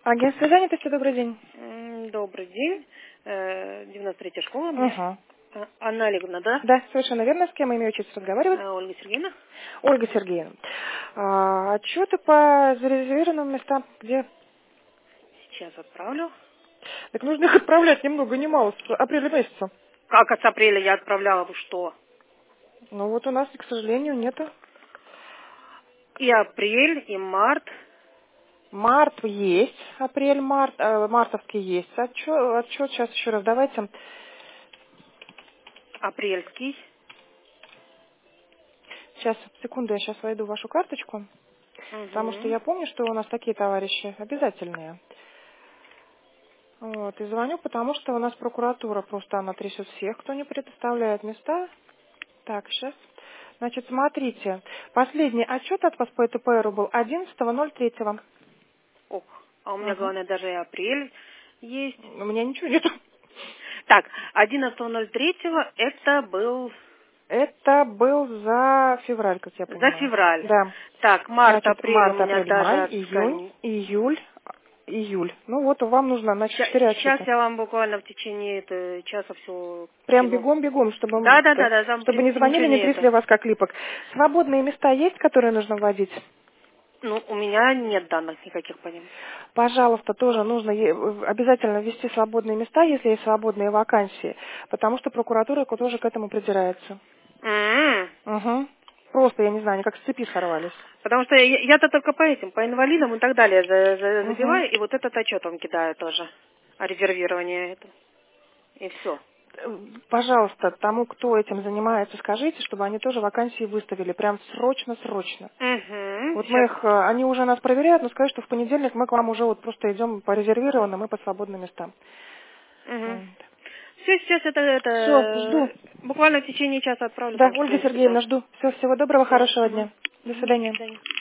Агентство занятости, добрый день. Добрый день. 93-я школа. Ага. Анна Олеговна, да? Да, совершенно верно. С кем имею честь разговаривать? Ольга Сергеевна. Ольга Сергеевна. Отчеты по зарезервированным местам где? Сейчас отправлю. Так нужно их отправлять ни много ни мало, с апреля месяца. Как от апреля я отправляла? Вы что? Ну вот у нас, к сожалению, нету. И апрель, и март. Март есть, апрель-март, мартовский есть. Отчет сейчас еще раз давайте. Апрельский. Сейчас, секунду, я сейчас войду в вашу карточку. Потому что я помню, что у нас такие товарищи обязательные. Вот, и звоню, потому что у нас прокуратура просто она трясет всех, кто не предоставляет места. Так, сейчас. Значит, смотрите. Последний отчет от вас по ЭТПРу был 11.03. Ох, а у меня, главное, даже и апрель есть. У меня ничего нету. Так, 11.03 это был... Это был за февраль, как я За понимаю. февраль. Да. Так, март, Значит, апрель у март, меня апрель, май, даже... июнь, июль. Ну вот, вам нужно, значит, 4 Сейчас отчета. я вам буквально в течение часа все... Прям бегом-бегом, чтобы Да, там, в чтобы не принципе, ничего звонили, не не трясли это. вас как липок. Свободные места есть, которые нужно вводить? Ну, у меня нет данных никаких по ним. Пожалуйста, тоже нужно обязательно ввести свободные места, если есть свободные вакансии, потому что прокуратура тоже к этому придирается. Угу. Просто, я не знаю, они как с цепи сорвались. Потому что я-то только по этим, по инвалидам и так далее Угу. забиваю, и вот этот отчет вам кидаю тоже о резервировании. И все. Пожалуйста, тому, кто этим занимается, скажите, чтобы они тоже вакансии выставили. Прям срочно-срочно. Угу. Вот мы Сейчас. их, они уже нас проверяют, но скажут, что в понедельник мы к вам уже вот просто идем по резервированным и по свободным местам. Угу. Вот. Все, сейчас Все, жду. буквально в течение часа отправлю Да, там, Ольга скорее всего, Сергеевна, да. жду. Все, всего доброго, Все. хорошего дня. До До свидания. свидания.